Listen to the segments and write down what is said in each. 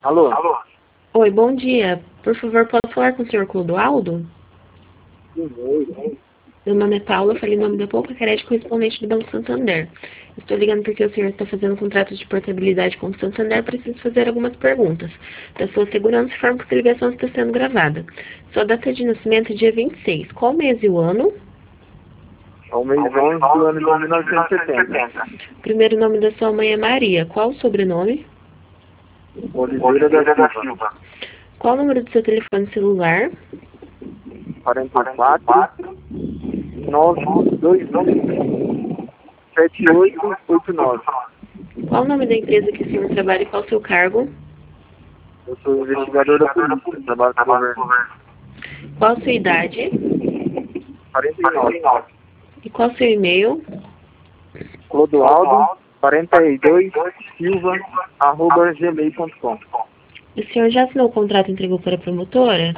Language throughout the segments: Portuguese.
Alô? Oi, bom dia. Por favor, posso falar com o senhor Clodoaldo? Oi. Meu nome é Paula, falei em nome da Poupa Crédito, correspondente do Banco Santander. Estou ligando porque o senhor está fazendo um contrato de portabilidade com o Santander. Preciso fazer algumas perguntas. Da sua segurança, informo que essa ligação está sendo gravada. Sua data de nascimento é dia 26. Qual mês e o ano? É o mês 11 do ano de 1970. Primeiro nome da sua mãe é Maria. Qual o sobrenome? Oliveira da Silva. Qual o número do seu telefone celular? 44 922 7889. Qual o nome da empresa que o senhor trabalha e qual o seu cargo? Eu sou investigador da polícia, trabalho com o governo. Qual a sua idade? 49. E qual o seu e-mail? Clodoaldo 42 Silva @gmail.com. O senhor já assinou o contrato e entregou para a promotora?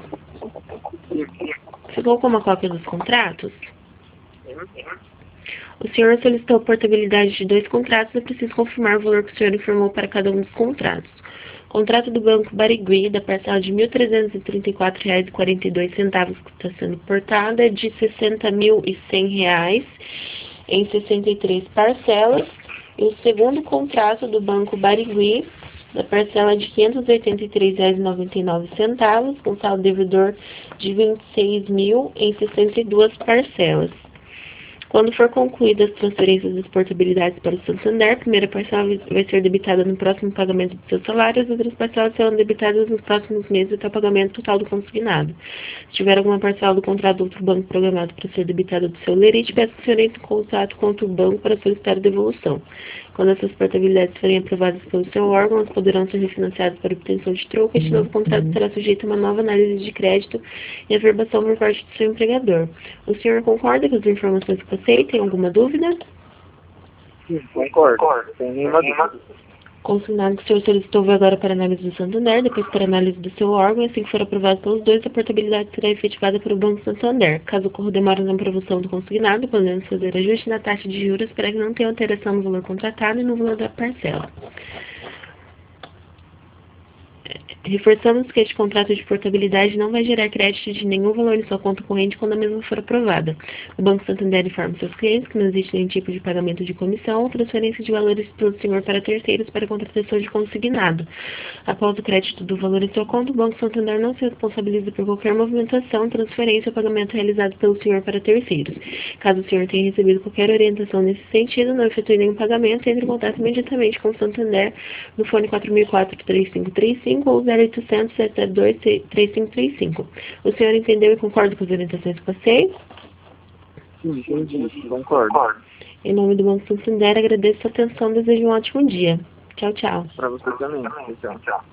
Ficou com uma cópia dos contratos? O senhor solicitou a portabilidade de 2 contratos. É preciso confirmar o valor que o senhor informou para cada um dos contratos. Contrato do Banco Barigui, da parcela de R$ 1.334,42, que está sendo portada, é de R$ 60.100 em 63 parcelas. E o segundo contrato do Banco Barigui, da parcela de R$ 583,99, com saldo devedor de R$ 26.000 em 62 parcelas. Quando for concluídas as transferências das portabilidades para o Santander, a primeira parcela vai ser debitada no próximo pagamento do seu salário, as outras parcelas serão debitadas nos próximos meses até o pagamento total do consignado. Se tiver alguma parcela do contrato do outro banco programado para ser debitada do seu lerite, peça que o senhor entre em contato com outro banco para solicitar a devolução. Quando essas portabilidades forem aprovadas pelo seu órgão, elas poderão ser refinanciadas para obtenção de troco. Este novo contrato será sujeito a uma nova análise de crédito e averbação por parte do seu empregador. O senhor concorda com as informações que passei? Tem alguma dúvida? Sim, concordo. Sem nenhuma dúvida. Consignado que o senhor solicitou vai agora para análise do Santander, depois para análise do seu órgão, e assim que for aprovado pelos dois, a portabilidade será efetivada pelo Banco Santander. Caso ocorra demora na aprovação do consignado, podemos fazer ajuste na taxa de juros para que não tenha alteração no valor contratado e no valor da parcela. Reforçamos que este contrato de portabilidade não vai gerar crédito de nenhum valor em sua conta corrente quando a mesma for aprovada. O Banco Santander informa seus clientes que não existe nenhum tipo de pagamento de comissão ou transferência de valores pelo senhor para terceiros para contratação de consignado. Após o crédito do valor em sua conta, o Banco Santander não se responsabiliza por qualquer movimentação, transferência ou pagamento realizado pelo senhor para terceiros. Caso o senhor tenha recebido qualquer orientação nesse sentido, não efetue nenhum pagamento, entre em contato imediatamente com o Santander no fone 4004-3535 ou 0800-702-3535. O senhor entendeu e concorda com as orientações que passei? Sim, entendi. Concordo. Em nome do Banco Santander, agradeço a atenção e desejo um ótimo dia. Tchau, tchau. Para você também. Tchau.